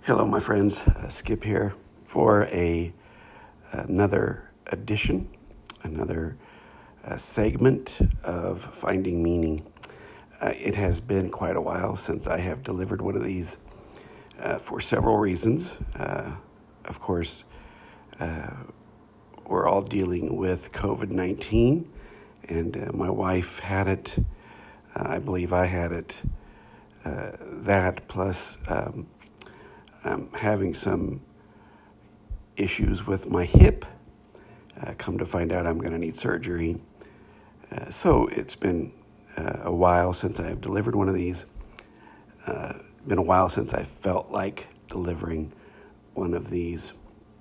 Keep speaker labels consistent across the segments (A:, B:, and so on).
A: Hello, my friends. Skip here for another edition, another segment of Finding Meaning. It has been quite a while since I have delivered one of these for several reasons. Of course, we're all dealing with COVID-19, and my wife had it. I believe I had it. That plus I'm having some issues with my hip. Come to find out I'm going to need surgery. So it's been a while since I have delivered one of these. Been a while since I felt like delivering one of these.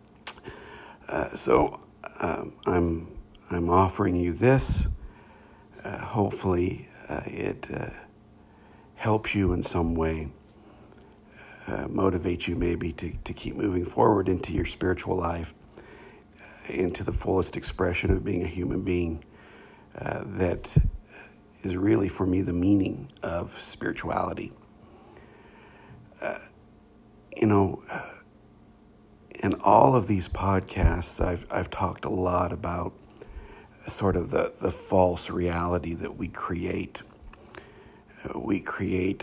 A: So I'm offering you this. Hopefully it helps you in some way. Motivate you maybe to keep moving forward into your spiritual life, into the fullest expression of being a human being. That is really, for me, the meaning of spirituality. In all of these podcasts, I've talked a lot about sort of the false reality that we create. We create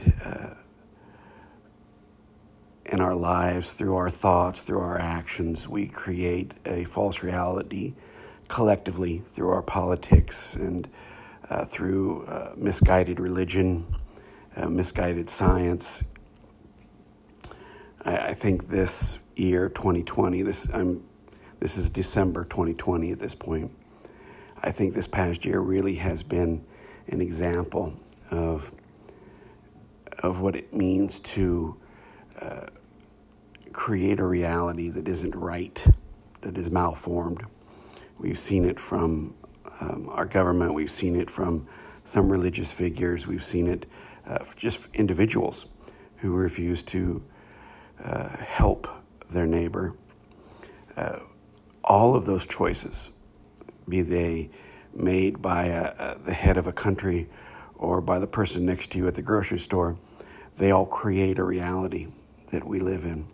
A: in our lives, through our thoughts, through our actions. We create a false reality collectively through our politics and through misguided religion, misguided science. I think this year, 2020, this is December 2020 at this point. I think this past year really has been an example of what it means to create a reality that isn't right, that is malformed. We've seen it from our government. We've seen it from some religious figures. We've seen it just individuals who refuse to help their neighbor. All of those choices, be they made by the head of a country or by the person next to you at the grocery store, they all create a reality that we live in.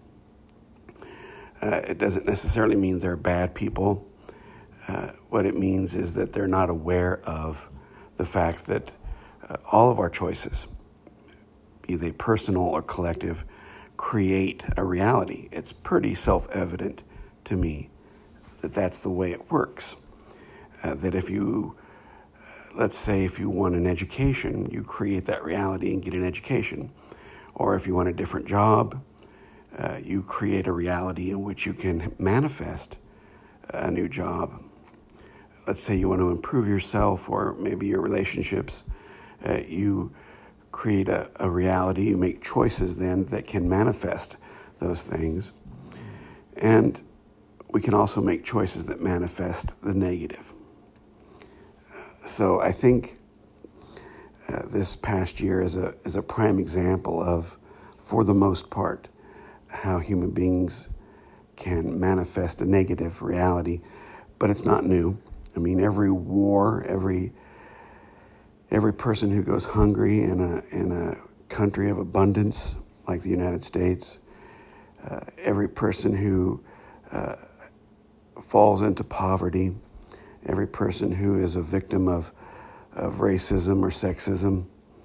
A: It doesn't necessarily mean they're bad people. What it means is that they're not aware of the fact that all of our choices, be they personal or collective, create a reality. It's pretty self-evident to me that that's the way it works. That if you, let's say if you want an education, you create that reality and get an education. Or if you want a different job, you create a reality in which you can manifest a new job. Let's say you want to improve yourself or maybe your relationships. You create a reality, you make choices then that can manifest those things. And we can also make choices that manifest the negative. So I think this past year is a prime example of, for the most part, how human beings can manifest a negative reality, but it's not new. I mean, every war, every person who goes hungry in a country of abundance like the United States, every person who falls into poverty, every person who is a victim of racism or sexism,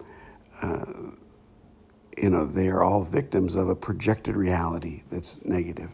A: they are all victims of a projected reality that's negative.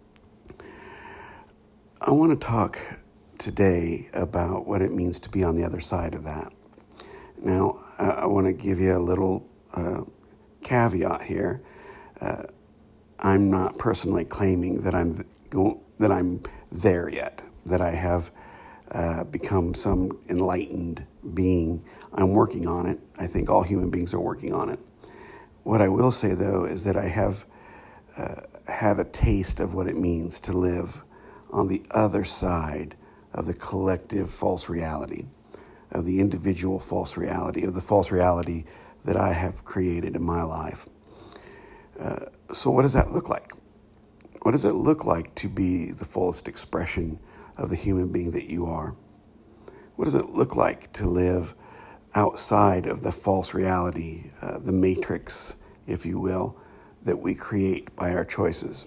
A: I want to talk today about what it means to be on the other side of that. Now, I want to give you a little caveat here. I'm not personally claiming that I'm there yet, that I have become some enlightened being. I'm working on it. I think all human beings are working on it. What I will say, though, is that I have had a taste of what it means to live on the other side of the collective false reality, of the individual false reality, of the false reality that I have created in my life. So what does that look like? What does it look like to be the fullest expression of the human being that you are? What does it look like to live outside of the false reality, the matrix, if you will, that we create by our choices.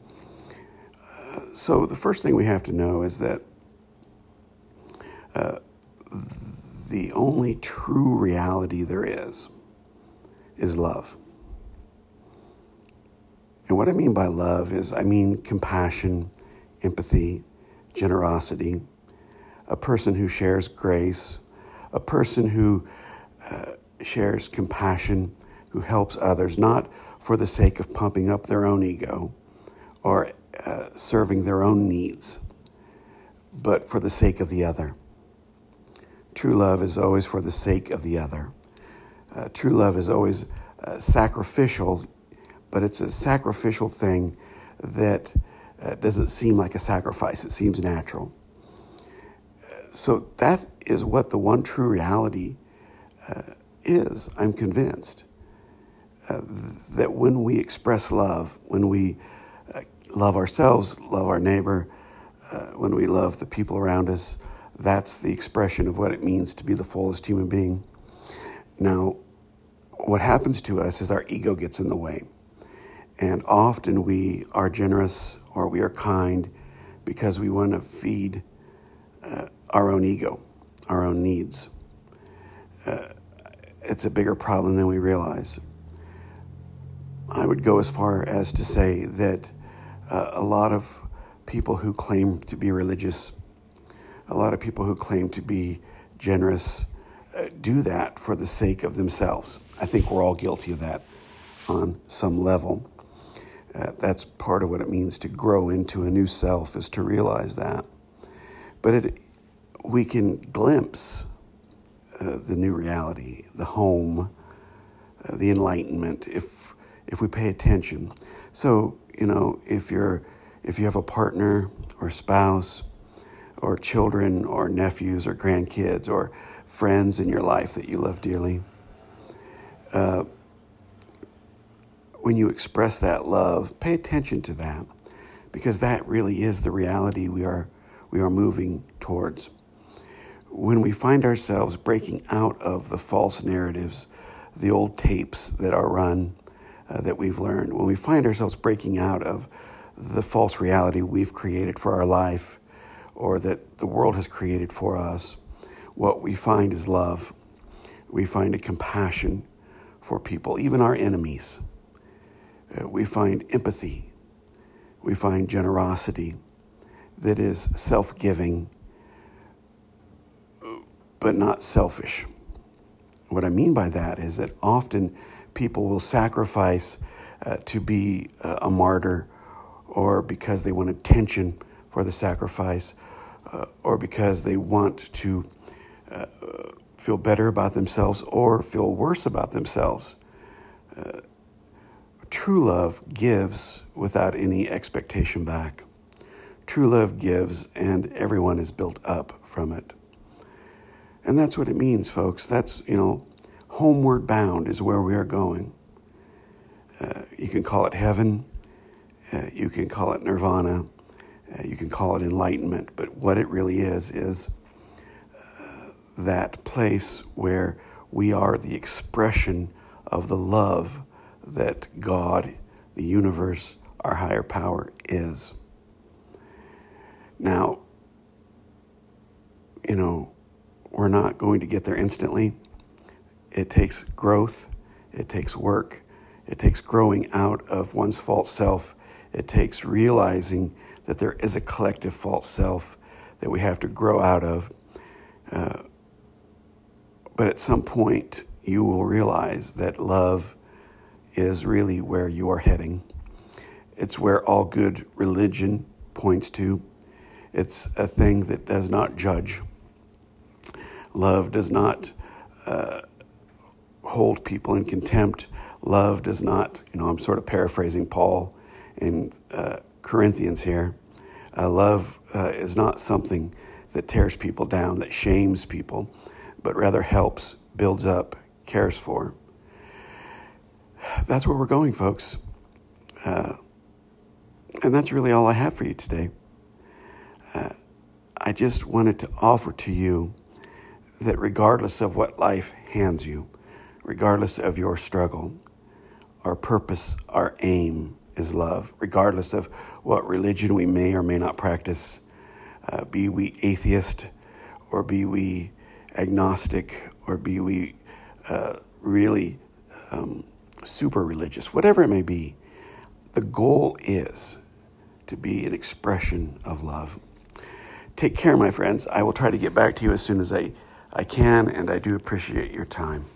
A: So the first thing we have to know is that the only true reality there is love. And what I mean by love is I mean compassion, empathy, generosity, a person who shares grace, a person who shares compassion, who helps others, not for the sake of pumping up their own ego or serving their own needs, but for the sake of the other. True love is always for the sake of the other. True love is always sacrificial, but it's a sacrificial thing that doesn't seem like a sacrifice. It seems natural. So that is what the one true reality is, I'm convinced. That when we express love, when we love ourselves, love our neighbor, when we love the people around us, that's the expression of what it means to be the fullest human being. Now, what happens to us is our ego gets in the way. And often we are generous or we are kind because we want to feed our own ego, our own needs. It's a bigger problem than we realize. I would go as far as to say that a lot of people who claim to be religious, a lot of people who claim to be generous, do that for the sake of themselves. I think we're all guilty of that on some level. That's part of what it means to grow into a new self, is to realize that. But we can glimpse the new reality, the home, the enlightenment, if we pay attention. So, if you have a partner or spouse or children or nephews or grandkids or friends in your life that you love dearly, when you express that love, pay attention to that, because that really is the reality we are moving towards. When we find ourselves breaking out of the false narratives, the old tapes that are run, that we've learned, when we find ourselves breaking out of the false reality we've created for our life or that the world has created for us, what we find is love. We find a compassion for people, even our enemies. We find empathy. We find generosity that is self-giving, but not selfish. What I mean by that is that often people will sacrifice to be a martyr, or because they want attention for the sacrifice, or because they want to feel better about themselves or feel worse about themselves. True love gives without any expectation back. True love gives, and everyone is built up from it. And that's what it means, folks. That's, homeward bound is where we are going. You can call it heaven. You can call it nirvana. You can call it enlightenment. But what it really is that place where we are the expression of the love that God, the universe, our higher power is. Now, we're not going to get there instantly. It takes growth. It takes work. It takes growing out of one's false self. It takes realizing that there is a collective false self that we have to grow out of. But at some point, you will realize that love is really where you are heading. It's where all good religion points to. It's a thing that does not judge. Love does not hold people in contempt. Love does not, I'm sort of paraphrasing Paul in Corinthians here. Love is not something that tears people down, that shames people, but rather helps, builds up, cares for. That's where we're going, folks. And that's really all I have for you today. I just wanted to offer to you that regardless of what life hands you, regardless of your struggle, our purpose, our aim is love, regardless of what religion we may or may not practice, be we atheist, or be we agnostic, or be we really super religious, whatever it may be. The goal is to be an expression of love. Take care, my friends. I will try to get back to you as soon as I can, and I do appreciate your time.